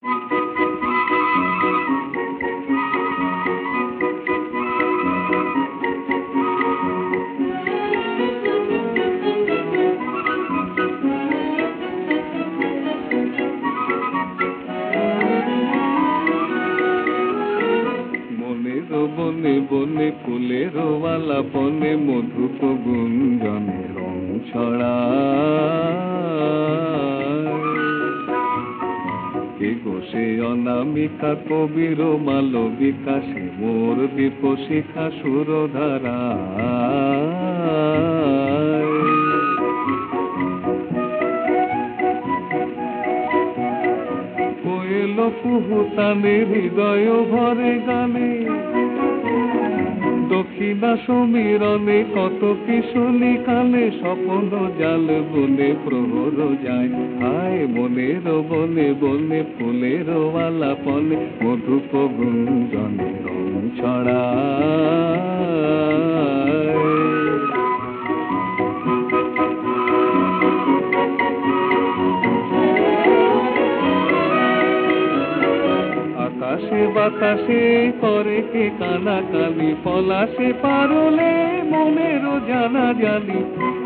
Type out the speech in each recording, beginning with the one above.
বনে বনে ফুলের আলাপনে মধুপ গুঞ্জনে রং ছড়ায়। কে গোসে অনামিকা কবির মালবিকা সে মোর দীপ শিখা সুরধারায়। কোয়েল কুহুতানে হৃদয় ভরে গানে, দক্ষিণা সমীরণে কত কি শুনি কানে, স্বপ্ন জাল বনে প্রহর যায়। হায় মনের বনে বনে ফুলের আলাপনে মধুপ গুঞ্জনে রং ছড়ায়। আকাশে বাতাসে করে কে কানাকানি, পলাশে পারলে মনেরও জানা জানি।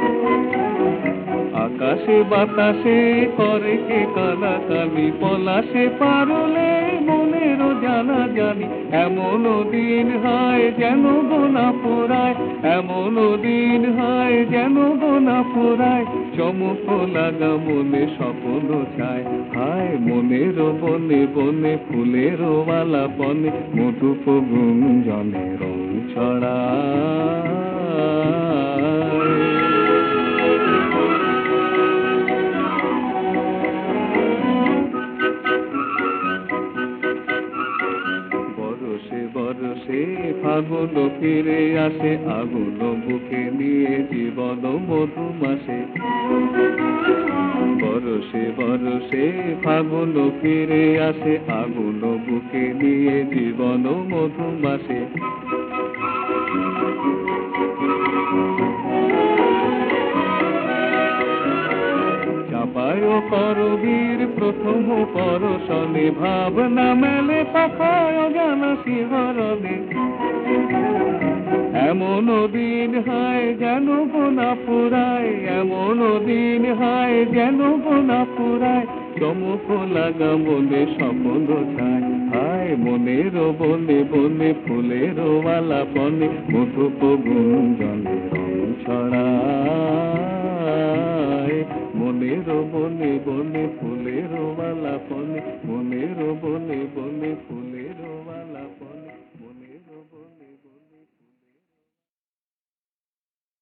আকাশে বাতাসে করে কে কানাকানি, পলাশে পারলে মনেরও জানা জানি। এমন দিন হয় যেন গোনা পোড়ায়, এমন দিন হয় যেন গোনা পোড়ায়। চমক লাগা মনে স্বপ্ন চায়। হায় মনের বনে বনে ফুলের আলাপনে মধুপ গুঞ্জনে রং ছড়ায়। বরসে বরসে ফাগুন ফিরে আসে, আগুন বুকে নিয়ে জীবন মধুমাসে। বরসে বরসে ফাগুন ফিরে আসে, আগুন বুকে নিয়ে জীবন মধুমাসে। চাপায় করবীর প্রথম পরশনে, ভাবনা মেলে পাখায় জানা শিহরণে। এমন দিন হয় যেন গোনা পুরায়, এমন দিন হয় যেন গোনা পুরায়। চমক লাগা মনে স্বপ্ন চায়। হায় মনের বনে বনে ফুলের আলাপনে মধুপ গুঞ্জনে রং ছড়ায়। মনের বনে বনে ফুলের আলাপনে, মনের বনে বনে ফুলের আলাপনে।